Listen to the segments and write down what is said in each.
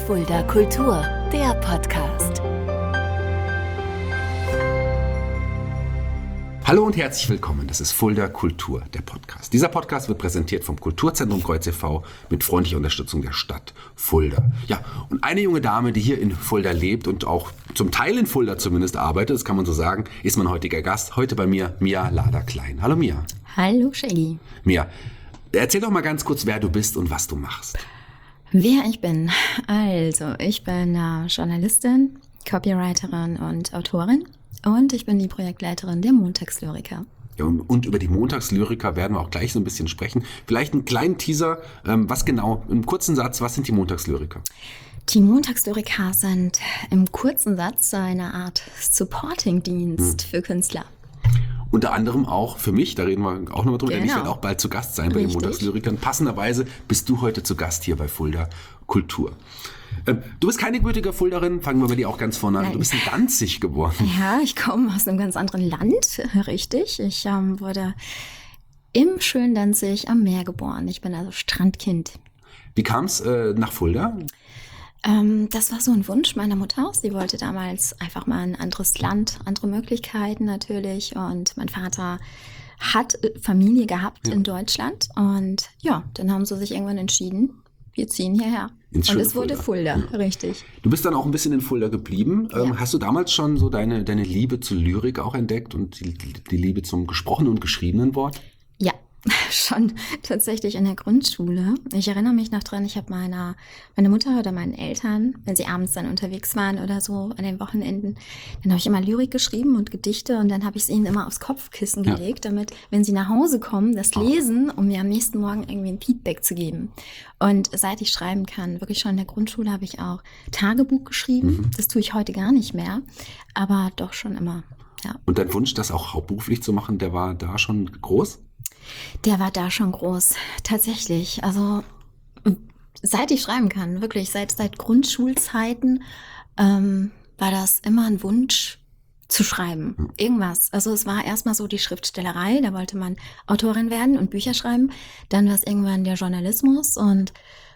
Fulda Kultur, der Podcast. Hallo und herzlich willkommen, das ist Fulda Kultur, der Podcast. Dieser Podcast wird präsentiert vom Kulturzentrum Kreuz e.V. mit freundlicher Unterstützung der Stadt Fulda. Ja, und eine junge Dame, die hier in Fulda lebt und auch zum Teil in Fulda zumindest arbeitet, das kann man so sagen, ist mein heutiger Gast. Heute bei mir Mia Lader-Klein. Hallo Mia. Hallo Shaggy. Mia, erzähl doch mal ganz kurz, wer du bist und was du machst. Wer ich bin? Also, ich bin Journalistin, Copywriterin und Autorin und ich bin die Projektleiterin der Montagslyriker. Ja, und über die Montagslyriker werden wir auch gleich so ein bisschen sprechen. Vielleicht einen kleinen Teaser, was genau, im kurzen Satz, was sind die Montagslyriker? Die Montagslyriker sind im kurzen Satz so eine Art Supporting-Dienst für Künstler. Unter anderem auch für mich, da reden wir auch nochmal drüber, denn ich Genau. werde auch bald zu Gast sein bei den Montagslyrikern. Passenderweise bist du heute zu Gast hier bei Fulda Kultur. Du bist keine gebürtige Fuldarin, fangen wir bei dir auch ganz vorne an. Nein. Du bist in Danzig geboren. Ja, ich komme aus einem ganz anderen Land, richtig. Ich wurde im schönen Danzig am Meer geboren. Ich bin also Strandkind. Wie kam es nach Fulda? Das war so ein Wunsch meiner Mutter. Sie wollte damals einfach mal ein anderes Land, andere Möglichkeiten natürlich. Und mein Vater hat Familie gehabt in Deutschland. Und ja, dann haben sie sich irgendwann entschieden, wir ziehen hierher. Ins Und schöne es wurde Fulda, richtig. Du bist dann auch ein bisschen in Fulda geblieben. Hast du damals schon so deine Liebe zur Lyrik auch entdeckt und die Liebe zum gesprochenen und geschriebenen Wort? Ja, schon tatsächlich in der Grundschule. Ich erinnere mich noch dran, ich habe meine Mutter oder meinen Eltern, wenn sie abends dann unterwegs waren oder so an den Wochenenden, dann habe ich immer Lyrik geschrieben und Gedichte und dann habe ich es ihnen immer aufs Kopfkissen gelegt, damit, wenn sie nach Hause kommen, das lesen, um mir am nächsten Morgen irgendwie ein Feedback zu geben. Und seit ich schreiben kann, wirklich schon in der Grundschule, habe ich auch Tagebuch geschrieben. Das tue ich heute gar nicht mehr, aber doch schon immer, ja. Und dein Wunsch, das auch hauptberuflich zu machen, der war da schon groß? Der war da schon groß, tatsächlich. Also seit ich schreiben kann, wirklich seit Grundschulzeiten war das immer ein Wunsch zu schreiben. Irgendwas. Also es war erstmal so die Schriftstellerei, da wollte man Autorin werden und Bücher schreiben. Dann war es irgendwann der Journalismus und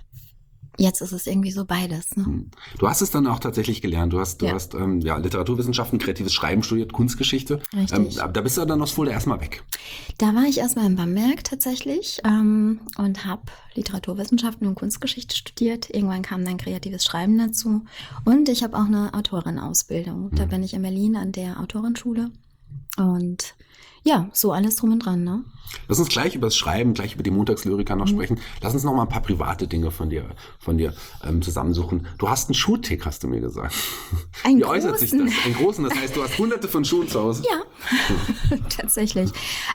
jetzt ist es irgendwie so beides. Ne? Du hast es dann auch tatsächlich gelernt. Du hast Literaturwissenschaften, kreatives Schreiben studiert, Kunstgeschichte. Richtig. Da bist du dann aus Fulda erstmal weg. Da war ich erstmal in Bamberg tatsächlich und habe Literaturwissenschaften und Kunstgeschichte studiert. Irgendwann kam dann kreatives Schreiben dazu. Und ich habe auch eine Autorenausbildung. Da bin ich in Berlin an der Autorenschule. Und ja, so alles drum und dran, ne? Lass uns gleich über das Schreiben, gleich über die Montagslyriker noch sprechen. Lass uns noch mal ein paar private Dinge von dir zusammensuchen. Du hast einen Schuhtick, hast du mir gesagt. Wie äußert sich das? Einen großen, das heißt, du hast hunderte von Schuhen zu Hause. Ja, tatsächlich.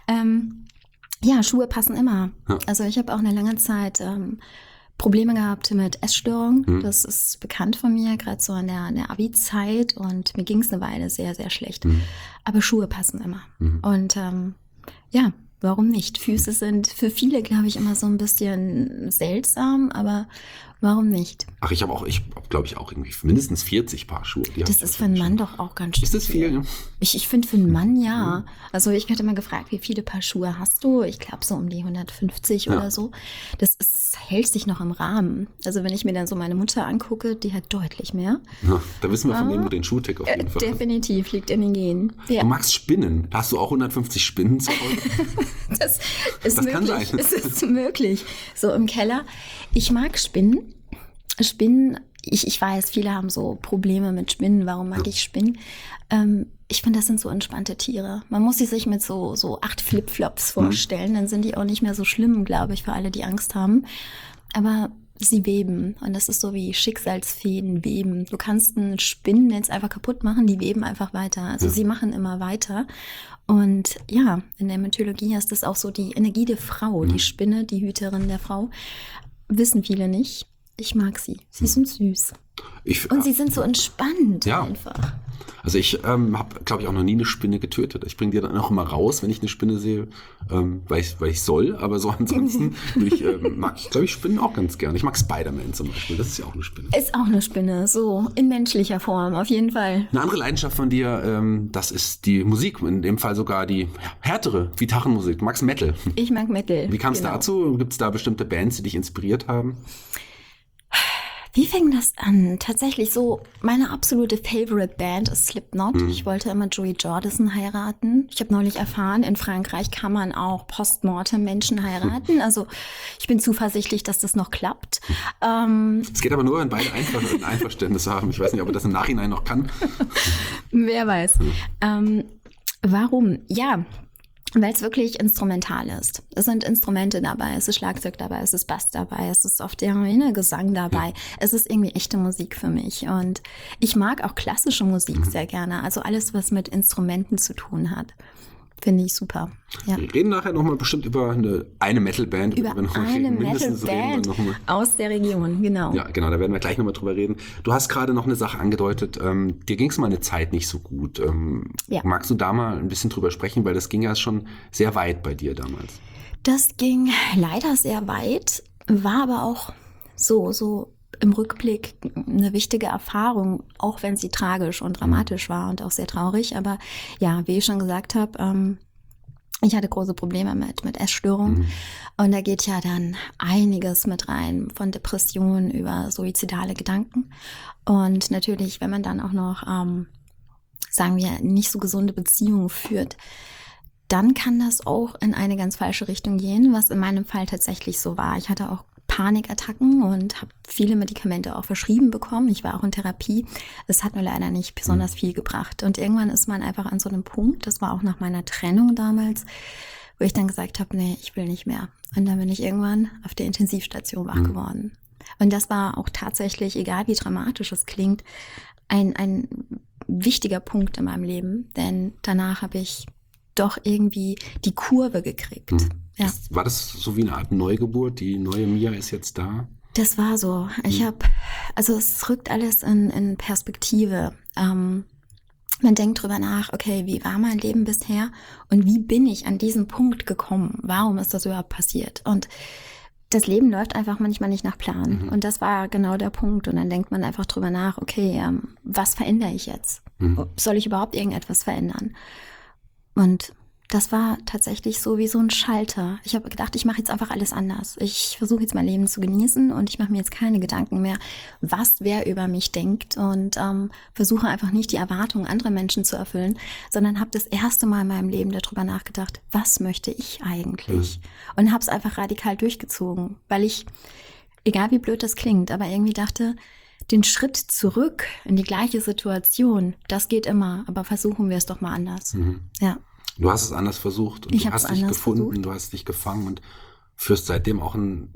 Ja, Schuhe passen immer. Ja. Also ich habe auch eine lange Zeit Probleme gehabt mit Essstörungen. Das ist bekannt von mir, gerade so in der Abi-Zeit. Und mir ging es eine Weile sehr, sehr schlecht. Aber Schuhe passen immer. Und ja, warum nicht? Füße sind für viele, glaube ich, immer so ein bisschen seltsam, aber warum nicht? Ach, ich habe glaube ich, auch irgendwie mindestens 40 Paar Schuhe. Das ist für einen Mann doch auch ganz schön. Ist das viel? Ich finde für einen Mann ja. Also ich werde immer gefragt, wie viele Paar Schuhe hast du? Ich glaube so um die 150 oder so. Hält sich noch im Rahmen. Also wenn ich mir dann so meine Mutter angucke, die hat deutlich mehr. Ja, da wissen wir von wem du den Schuhtick auf jeden Fall. Definitiv, liegt in den Genen. Ja. Du magst Spinnen. Hast du auch 150 Spinnen zu Hause? Das ist möglich. Kann sein. Es ist möglich. So im Keller. Ich mag Spinnen. Ich weiß, viele haben so Probleme mit Spinnen. Warum mag ich Spinnen? Ich finde, das sind so entspannte Tiere. Man muss sie sich mit so 8 Flipflops vorstellen. Dann sind die auch nicht mehr so schlimm, glaube ich, für alle, die Angst haben. Aber sie weben. Und das ist so wie Schicksalsfäden weben. Du kannst ein Spinnennetz einfach kaputt machen, die weben einfach weiter. Also sie machen immer weiter. Und ja, in der Mythologie ist das auch so die Energie der Frau. Die Spinne, die Hüterin der Frau. Wissen viele nicht. Ich mag sie. Sie sind süß. Und sie sind so entspannt einfach. Also ich habe, glaube ich, auch noch nie eine Spinne getötet. Ich bringe die dann auch immer raus, wenn ich eine Spinne sehe, weil ich soll. Aber so ansonsten mag ich, glaube ich, Spinnen auch ganz gerne. Ich mag Spider-Man zum Beispiel. Das ist ja auch eine Spinne. Ist auch eine Spinne, so in menschlicher Form, auf jeden Fall. Eine andere Leidenschaft von dir, das ist die Musik. In dem Fall sogar die härtere Gitarrenmusik. Du magst Metal. Ich mag Metal. Wie kam es dazu? Gibt es da bestimmte Bands, die dich inspiriert haben? Wie fing das an? Tatsächlich so, meine absolute Favorite Band ist Slipknot. Ich wollte immer Joey Jordison heiraten. Ich habe neulich erfahren, in Frankreich kann man auch postmortem Menschen heiraten. Also ich bin zuversichtlich, dass das noch klappt. Es geht aber nur, wenn beide Einverständnis haben. Ich weiß nicht, ob er das im Nachhinein noch kann. Wer weiß. Warum? Ja, weil es wirklich instrumental ist. Es sind Instrumente dabei, es ist Schlagzeug dabei, es ist Bass dabei, es ist oft der Gesang dabei. Es ist irgendwie echte Musik für mich. Und ich mag auch klassische Musik sehr gerne. Also alles, was mit Instrumenten zu tun hat, finde ich super. Ja. Wir reden nachher nochmal bestimmt über eine Metal-Band. Über eine Metal-Band aus der Region, genau. Ja, genau, da werden wir gleich nochmal drüber reden. Du hast gerade noch eine Sache angedeutet, dir ging es mal eine Zeit nicht so gut. Magst du da mal ein bisschen drüber sprechen, weil das ging ja schon sehr weit bei dir damals. Das ging leider sehr weit, war aber auch so im Rückblick eine wichtige Erfahrung, auch wenn sie tragisch und dramatisch war und auch sehr traurig. Aber ja, wie ich schon gesagt habe, ich hatte große Probleme mit Essstörungen. Und da geht ja dann einiges mit rein, von Depressionen über suizidale Gedanken. Und natürlich, wenn man dann auch noch, sagen wir, nicht so gesunde Beziehungen führt, dann kann das auch in eine ganz falsche Richtung gehen, was in meinem Fall tatsächlich so war. Ich hatte auch Panikattacken und habe viele Medikamente auch verschrieben bekommen. Ich war auch in Therapie. Es hat mir leider nicht besonders viel gebracht. Und irgendwann ist man einfach an so einem Punkt, das war auch nach meiner Trennung damals, wo ich dann gesagt habe, nee, ich will nicht mehr. Und dann bin ich irgendwann auf der Intensivstation wach geworden. Und das war auch tatsächlich, egal wie dramatisch es klingt, ein wichtiger Punkt in meinem Leben. Denn danach habe ich doch irgendwie die Kurve gekriegt. Ja. War das so wie eine Art Neugeburt? Die neue Mia ist jetzt da? Das war so. Es rückt alles in Perspektive. Man denkt drüber nach, okay, wie war mein Leben bisher und wie bin ich an diesen Punkt gekommen? Warum ist das überhaupt passiert? Und das Leben läuft einfach manchmal nicht nach Plan. Und das war genau der Punkt. Und dann denkt man einfach drüber nach, okay, was verändere ich jetzt? Soll ich überhaupt irgendetwas verändern? Und das war tatsächlich so wie so ein Schalter. Ich habe gedacht, ich mache jetzt einfach alles anders. Ich versuche jetzt mein Leben zu genießen und ich mache mir jetzt keine Gedanken mehr, was wer über mich denkt und versuche einfach nicht die Erwartungen anderer Menschen zu erfüllen, sondern habe das erste Mal in meinem Leben darüber nachgedacht, was möchte ich eigentlich? Und habe es einfach radikal durchgezogen, weil ich, egal wie blöd das klingt, aber irgendwie dachte, den Schritt zurück in die gleiche Situation, das geht immer, aber versuchen wir es doch mal anders. Ja. Du hast es anders versucht und du hast dich gefunden, du hast dich gefangen und führst seitdem auch ein,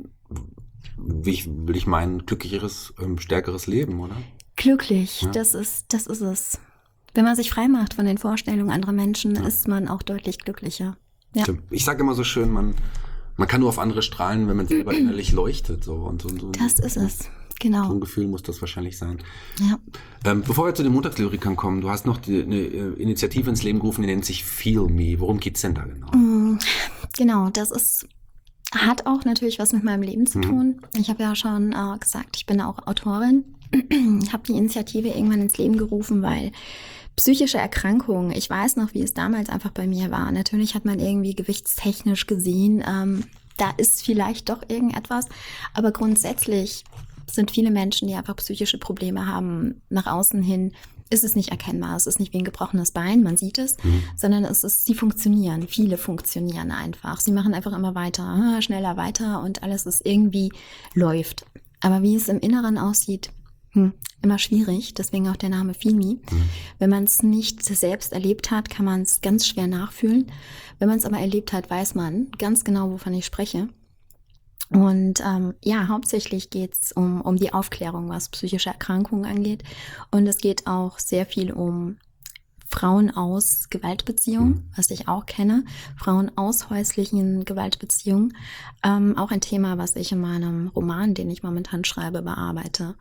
will ich meinen, glücklicheres, stärkeres Leben, oder? Glücklich, ja. Das ist es. Wenn man sich frei macht von den Vorstellungen anderer Menschen, ist man auch deutlich glücklicher. Ja. Ich sage immer so schön, man kann nur auf andere strahlen, wenn man selber innerlich leuchtet. So. Das ist es. Genau. So ein Gefühl muss das wahrscheinlich sein. Ja. Bevor wir zu den Montagslyrikern kommen, du hast noch eine Initiative ins Leben gerufen, die nennt sich Feel Me. Worum geht's denn da genau? Genau, hat auch natürlich was mit meinem Leben zu tun. Ich habe ja schon gesagt, ich bin auch Autorin. Habe die Initiative irgendwann ins Leben gerufen, weil psychische Erkrankungen, ich weiß noch, wie es damals einfach bei mir war. Natürlich hat man irgendwie gewichtstechnisch gesehen, da ist vielleicht doch irgendetwas, aber grundsätzlich sind viele Menschen, die einfach psychische Probleme haben, nach außen hin ist es nicht erkennbar. Es ist nicht wie ein gebrochenes Bein, man sieht es, sondern sie funktionieren. Viele funktionieren einfach. Sie machen einfach immer weiter, schneller weiter und alles ist irgendwie läuft. Aber wie es im Inneren aussieht, immer schwierig. Deswegen auch der Name Feel Me. Wenn man es nicht selbst erlebt hat, kann man es ganz schwer nachfühlen. Wenn man es aber erlebt hat, weiß man ganz genau, wovon ich spreche. Und hauptsächlich geht es um die Aufklärung, was psychische Erkrankungen angeht. Und es geht auch sehr viel um Frauen aus Gewaltbeziehungen, was ich auch kenne. Frauen aus häuslichen Gewaltbeziehungen. Auch ein Thema, was ich in meinem Roman, den ich momentan schreibe, bearbeite.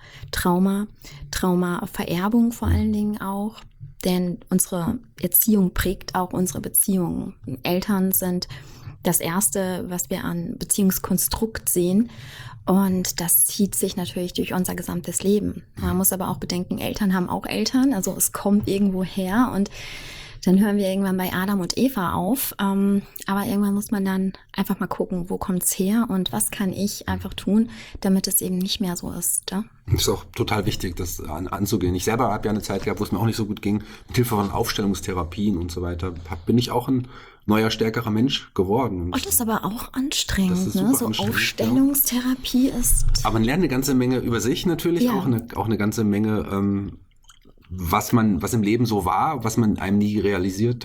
Trauma-Vererbung vor allen Dingen auch. Denn unsere Erziehung prägt auch unsere Beziehungen. Eltern sind das Erste, was wir an Beziehungskonstrukt sehen. Und das zieht sich natürlich durch unser gesamtes Leben. Man muss aber auch bedenken, Eltern haben auch Eltern. Also es kommt irgendwo her. Und dann hören wir irgendwann bei Adam und Eva auf. Aber irgendwann muss man dann einfach mal gucken, wo kommt's her und was kann ich einfach tun, damit es eben nicht mehr so ist. Ja? Das ist auch total wichtig, das anzugehen. Ich selber habe ja eine Zeit gehabt, wo es mir auch nicht so gut ging. Mit Hilfe von Aufstellungstherapien und so weiter bin ich auch ein neuer, stärkerer Mensch geworden. Und das ist aber auch anstrengend, das ist ne? super So anstrengend, Aufstellungstherapie ist... Aber man lernt eine ganze Menge über sich natürlich, Ja. auch eine ganze Menge, was im Leben so war, was man nie realisiert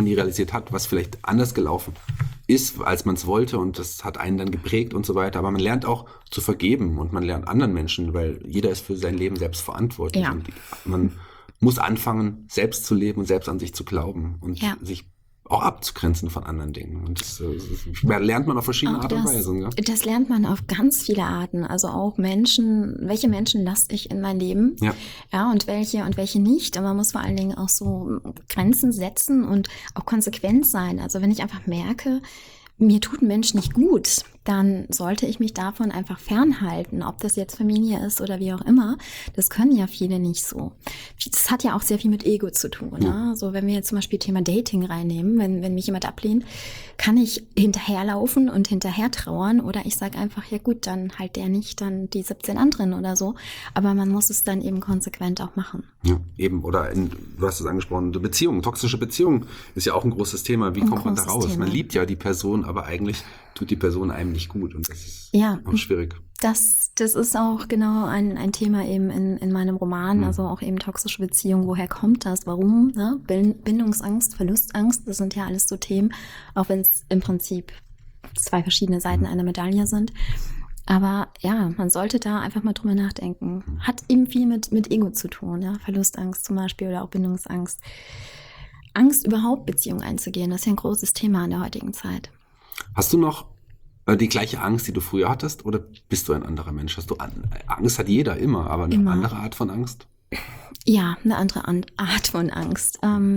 hat, was vielleicht anders gelaufen ist, als man es wollte, und das hat einen dann geprägt und so weiter. Aber man lernt auch zu vergeben und man lernt anderen Menschen, weil jeder ist für sein Leben selbst verantwortlich. Ja. Und man muss anfangen, selbst zu leben und selbst an sich zu glauben und Ja. sich auch abzugrenzen von anderen Dingen. Und das lernt man auf verschiedene Auch Art und Weise. Ja? Das lernt man auf ganz viele Arten. Also auch welche Menschen lasse ich in mein Leben? Ja, und welche nicht. Und man muss vor allen Dingen auch so Grenzen setzen und auch konsequent sein. Also wenn ich einfach merke, mir tut ein Mensch nicht gut, dann sollte ich mich davon einfach fernhalten, ob das jetzt Familie ist oder wie auch immer. Das können ja viele nicht so. Das hat ja auch sehr viel mit Ego zu tun. Ne? Also wenn wir jetzt zum Beispiel Thema Dating reinnehmen, wenn mich jemand ablehnt, kann ich hinterherlaufen und hinterher trauern oder ich sage einfach, ja gut, dann halt der nicht, dann die 17 anderen oder so. Aber man muss es dann eben konsequent auch machen. Ja, eben. Oder du hast es angesprochen, Beziehungen, toxische Beziehungen ist ja auch ein großes Thema. Wie kommt man da raus? Thema. Man liebt ja die Person, aber eigentlich tut die Person einem nicht gut und das ist auch schwierig. Das ist auch genau ein Thema eben in meinem Roman, also auch eben toxische Beziehungen. Woher kommt das? Warum? Ne? Bindungsangst, Verlustangst, das sind ja alles so Themen, auch wenn es im Prinzip 2 verschiedene Seiten einer Medaille sind. Aber ja, man sollte da einfach mal drüber nachdenken. Hat eben viel mit Ego zu tun, ja? Verlustangst zum Beispiel oder auch Bindungsangst. Angst, überhaupt Beziehungen einzugehen, das ist ja ein großes Thema in der heutigen Zeit. Hast du noch die gleiche Angst, die du früher hattest, oder bist du ein anderer Mensch? Angst hat jeder immer, aber eine andere Art von Angst? Ja, eine andere Art von Angst.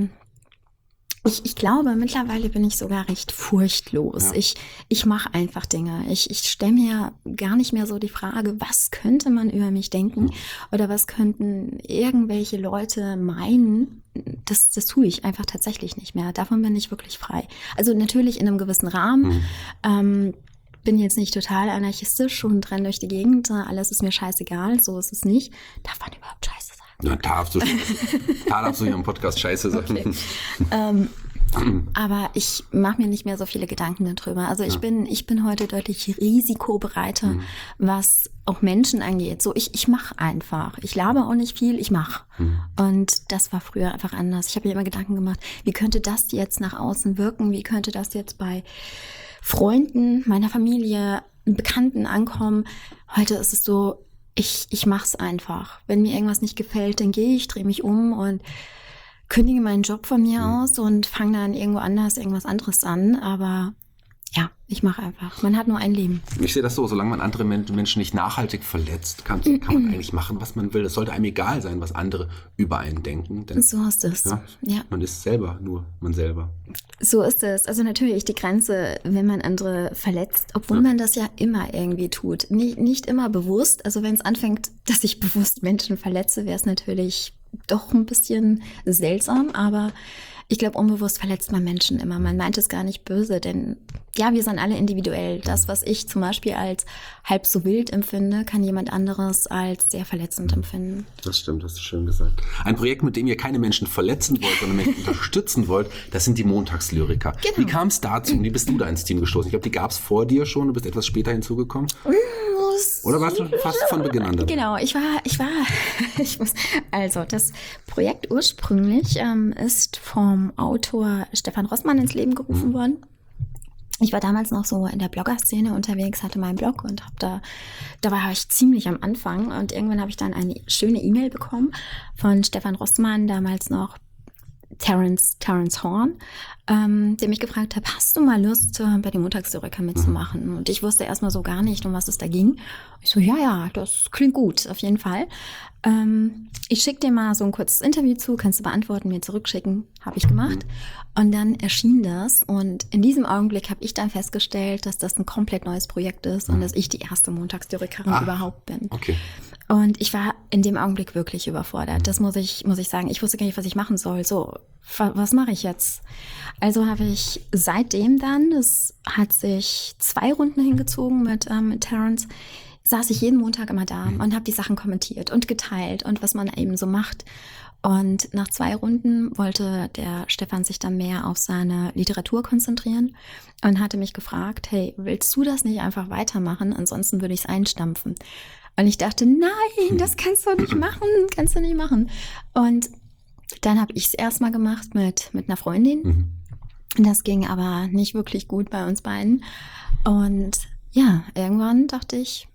Ich glaube, mittlerweile bin ich sogar recht furchtlos. Ja. Ich mache einfach Dinge. Ich stelle mir gar nicht mehr so die Frage, was könnte man über mich denken oder was könnten irgendwelche Leute meinen. Das tue ich einfach tatsächlich nicht mehr. Davon bin ich wirklich frei. Also natürlich in einem gewissen Rahmen. Bin jetzt nicht total anarchistisch und renne durch die Gegend. Alles ist mir scheißegal. So ist es nicht. Darf man überhaupt Scheiße sagen? Ja, darfst du hier im Podcast Scheiße sagen. Okay. Aber ich mache mir nicht mehr so viele Gedanken darüber. Also ich bin heute deutlich risikobereiter, was auch Menschen angeht. So, ich mache einfach. Ich laber auch nicht viel, ich mache. Und das war früher einfach anders. Ich habe mir immer Gedanken gemacht, wie könnte das jetzt nach außen wirken? Wie könnte das jetzt bei Freunden, meiner Familie, Bekannten ankommen? Heute ist es so, ich mache es einfach. Wenn mir irgendwas nicht gefällt, dann gehe ich, drehe mich um und kündige meinen Job von mir aus und fange dann irgendwo anders irgendwas anderes an. Aber ja, ich mache einfach. Man hat nur ein Leben. Ich sehe das so, solange man andere Menschen nicht nachhaltig verletzt, kann man eigentlich machen, was man will. Es sollte einem egal sein, was andere über einen denken. Denn, so ist es. Ja. Man ist selber nur man selber. So ist es. Also natürlich die Grenze, wenn man andere verletzt, obwohl man das ja immer irgendwie tut. Nicht immer bewusst. Also wenn es anfängt, dass ich bewusst Menschen verletze, wäre es natürlich doch ein bisschen seltsam, aber ich glaube, unbewusst verletzt man Menschen immer. Man meint es gar nicht böse, denn ja, wir sind alle individuell. Das, was ich zum Beispiel als halb so wild empfinde, kann jemand anderes als sehr verletzend empfinden. Das stimmt, hast du schön gesagt. Ein Projekt, mit dem ihr keine Menschen verletzen wollt, sondern Menschen unterstützen wollt, das sind die Montagslyriker. Genau. Wie kam es dazu? Wie bist du da ins Team gestoßen? Ich glaube, die gab es vor dir schon, du bist etwas später hinzugekommen. Oder warst du fast von Beginn an dabei? Genau, also das Projekt ursprünglich ist vom Autor Stefan Rossmann ins Leben gerufen worden. Ich war damals noch so in der Blogger-Szene unterwegs, hatte meinen Blog und da war ich ziemlich am Anfang und irgendwann habe ich dann eine schöne E-Mail bekommen von Stefan Rossmann, damals noch Terence Horn, der mich gefragt hat, hast du mal Lust, bei den Montagslyriker mitzumachen? Und ich wusste erstmal so gar nicht, um was es da ging. Ich so, ja, das klingt gut, auf jeden Fall. Ich schicke dir mal so ein kurzes Interview zu, kannst du beantworten, mir zurückschicken. Habe ich gemacht. Und dann erschien das und in diesem Augenblick habe ich dann festgestellt, dass das ein komplett neues Projekt ist und dass ich die erste Montagslyrekerin überhaupt bin. Okay. Und ich war in dem Augenblick wirklich überfordert. Das muss ich sagen. Ich wusste gar nicht, was ich machen soll. So, was mache ich jetzt? Also habe ich seitdem dann, es hat sich 2 Runden hingezogen mit Terence, saß ich jeden Montag immer da und habe die Sachen kommentiert und geteilt und was man eben so macht. Und nach 2 Runden wollte der Stefan sich dann mehr auf seine Literatur konzentrieren und hatte mich gefragt, hey, willst du das nicht einfach weitermachen? Ansonsten würde ich es einstampfen. Und ich dachte, nein, das kannst du nicht machen, Und dann habe ich es erstmal gemacht mit einer Freundin. Das ging aber nicht wirklich gut bei uns beiden. Und ja, irgendwann dachte ich,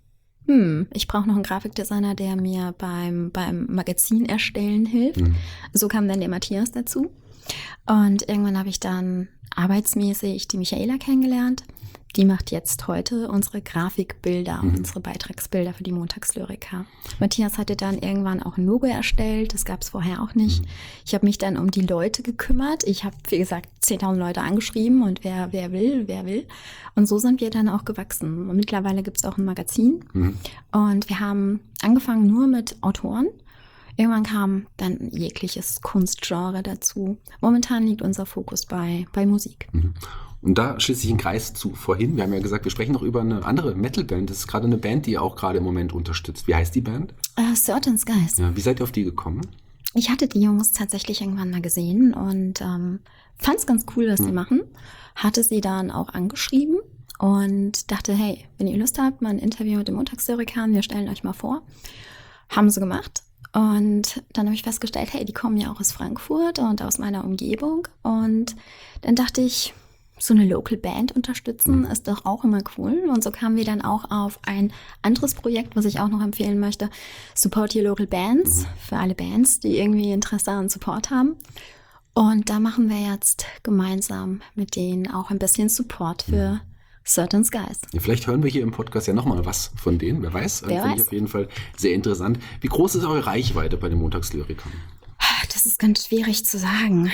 ich brauche noch einen Grafikdesigner, der mir beim Magazin erstellen hilft. So kam dann der Matthias dazu. Und irgendwann habe ich dann arbeitsmäßig die Michaela kennengelernt. Die macht jetzt heute unsere Grafikbilder, unsere Beitragsbilder für die Montagslyriker. Matthias hatte dann irgendwann auch ein Logo erstellt, das gab es vorher auch nicht. Ich habe mich dann um die Leute gekümmert. Ich habe, wie gesagt, 10.000 Leute angeschrieben und wer will. Und so sind wir dann auch gewachsen. Und mittlerweile gibt es auch ein Magazin. Und wir haben angefangen nur mit Autoren. Irgendwann kam dann jegliches Kunstgenre dazu. Momentan liegt unser Fokus bei Musik. Und da schließe ich einen Kreis zu vorhin. Wir haben ja gesagt, wir sprechen noch über eine andere Metal-Band. Das ist gerade eine Band, die ihr auch gerade im Moment unterstützt. Wie heißt die Band? Certain Skies. Ja, wie seid ihr auf die gekommen? Ich hatte die Jungs tatsächlich irgendwann mal gesehen und fand es ganz cool, was sie machen. Hatte sie dann auch angeschrieben und dachte, hey, wenn ihr Lust habt, mal ein Interview mit dem Montagslyriker, wir stellen euch mal vor. Haben sie gemacht. Und dann habe ich festgestellt, hey, die kommen ja auch aus Frankfurt und aus meiner Umgebung. Und dann dachte ich, so eine Local Band unterstützen ist doch auch immer cool. Und so kamen wir dann auch auf ein anderes Projekt, was ich auch noch empfehlen möchte. Support Your Local Bands, für alle Bands, die irgendwie Interesse an Support haben. Und da machen wir jetzt gemeinsam mit denen auch ein bisschen Support für Certain Skies. Ja, vielleicht hören wir hier im Podcast ja nochmal was von denen, wer weiß. Finde ich auf jeden Fall sehr interessant. Wie groß ist eure Reichweite bei den Montagslyrikern? Das ist ganz schwierig zu sagen.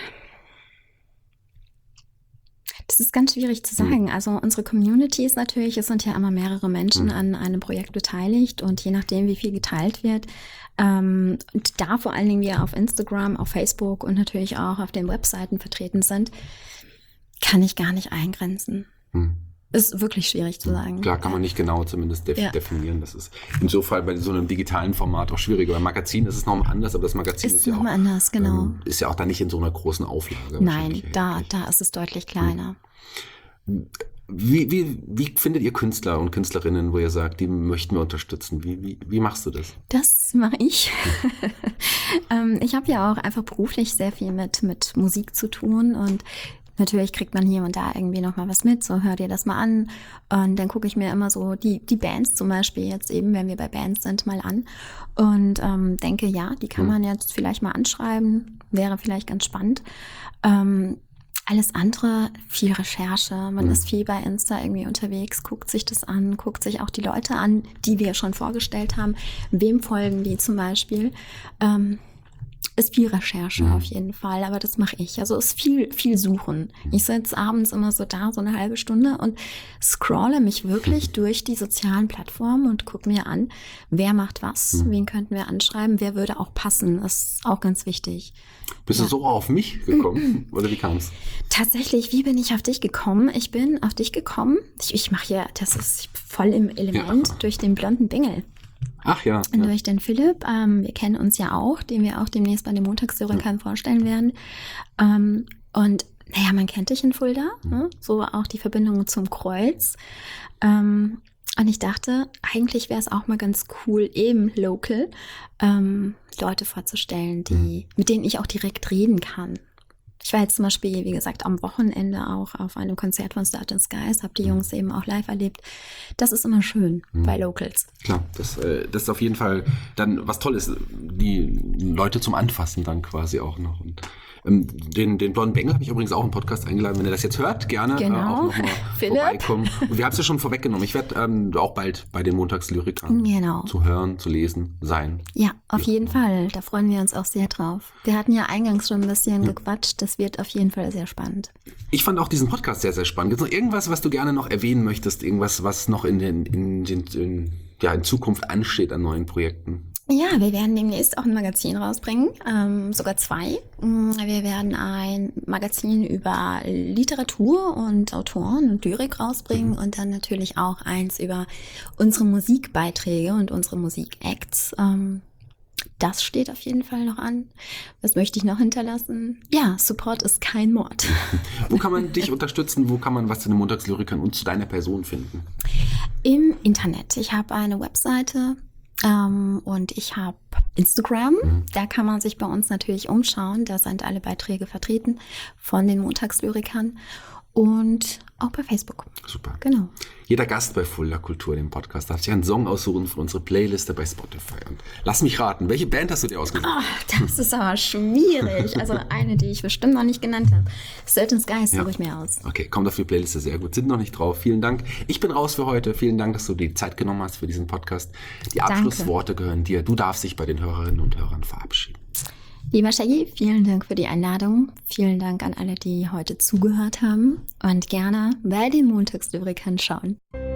Also unsere Community ist natürlich, es sind ja immer mehrere Menschen an einem Projekt beteiligt und je nachdem, wie viel geteilt wird, und da vor allen Dingen wir auf Instagram, auf Facebook und natürlich auch auf den Webseiten vertreten sind, kann ich gar nicht eingrenzen. Ist wirklich schwierig zu sagen. Klar, kann man nicht genau zumindest definieren. Das ist insofern bei so einem digitalen Format auch schwieriger. Beim Magazin ist es nochmal anders, aber das Magazin ist ja auch anders, genau. Ist ja auch da nicht in so einer großen Auflage. Nein, da ist es deutlich kleiner. Wie findet ihr Künstler und Künstlerinnen, wo ihr sagt, die möchten wir unterstützen? Wie machst du das? Das mache ich. Ich habe ja auch einfach beruflich sehr viel mit Musik zu tun und natürlich kriegt man hier und da irgendwie noch mal was mit, so hör dir das mal an und dann gucke ich mir immer so die Bands zum Beispiel jetzt eben, wenn wir bei Bands sind, mal an und denke, ja, die kann man jetzt vielleicht mal anschreiben, wäre vielleicht ganz spannend. Alles andere, viel Recherche, man ist viel bei Insta irgendwie unterwegs, guckt sich das an, guckt sich auch die Leute an, die wir schon vorgestellt haben, wem folgen die zum Beispiel, ist viel Recherche auf jeden Fall, aber das mache ich. Also ist viel Suchen. Ich sitze abends immer so da, so eine halbe Stunde und scrolle mich wirklich durch die sozialen Plattformen und gucke mir an, wer macht was, wen könnten wir anschreiben, wer würde auch passen, das ist auch ganz wichtig. Bist du so auf mich gekommen oder wie kam es? Tatsächlich, wie bin ich auf dich gekommen? Ich bin auf dich gekommen, ich mache ja, das ist voll im Element, durch den blonden Bengel. Ach ja. Und durch den Philipp, wir kennen uns ja auch, den wir auch demnächst bei den Montagslyrikern vorstellen werden. Und naja, man kennt dich in Fulda, ne? So auch die Verbindung zum Kreuz. Und ich dachte, eigentlich wäre es auch mal ganz cool, eben local Leute vorzustellen, mit denen ich auch direkt reden kann. Ich war jetzt zum Beispiel, wie gesagt, am Wochenende auch auf einem Konzert von Certain Skies, habe die Jungs eben auch live erlebt. Das ist immer schön bei Locals. Klar, das ist auf jeden Fall dann was Tolles, die Leute zum Anfassen dann quasi auch noch. Und den blonden Bengel habe ich übrigens auch im Podcast eingeladen. Wenn ihr das jetzt hört, gerne auch nochmal vorbeikommen. Und wir haben es ja schon vorweggenommen. Ich werde auch bald bei den Montagslyrikern zu hören, zu lesen sein. Ja, auf jeden Fall. Da freuen wir uns auch sehr drauf. Wir hatten ja eingangs schon ein bisschen gequatscht. Das wird auf jeden Fall sehr spannend. Ich fand auch diesen Podcast sehr, sehr spannend. Gibt es noch irgendwas, was du gerne noch erwähnen möchtest? Irgendwas, was noch in den in Zukunft ansteht an neuen Projekten? Ja, wir werden demnächst auch ein Magazin rausbringen, sogar 2. Wir werden ein Magazin über Literatur und Autoren und Lyrik rausbringen und dann natürlich auch eins über unsere Musikbeiträge und unsere Musikacts. Das steht auf jeden Fall noch an. Was möchte ich noch hinterlassen? Ja, Support ist kein Mord. Wo kann man dich unterstützen? Wo kann man was zu den Montagslyrikern und zu deiner Person finden? Im Internet. Ich habe eine Webseite. Und ich habe Instagram, da kann man sich bei uns natürlich umschauen, da sind alle Beiträge vertreten von den Montagslyrikern und auch bei Facebook. Super. Genau. Jeder Gast bei Fulda Kultur, dem Podcast, darf sich einen Song aussuchen für unsere Playliste bei Spotify. Und lass mich raten, welche Band hast du dir ausgesucht? Das ist aber schwierig. Also eine, die ich bestimmt noch nicht genannt habe. Certain Skies suche ich mir aus. Okay, kommt auf die Playliste, sehr gut. Sind noch nicht drauf. Vielen Dank. Ich bin raus für heute. Vielen Dank, dass du dir die Zeit genommen hast für diesen Podcast. Die Abschlussworte gehören dir. Du darfst dich bei den Hörerinnen und Hörern verabschieden. Lieber Shaggy, vielen Dank für die Einladung. Vielen Dank an alle, die heute zugehört haben. Und gerne bei den Montagslyrikern schauen.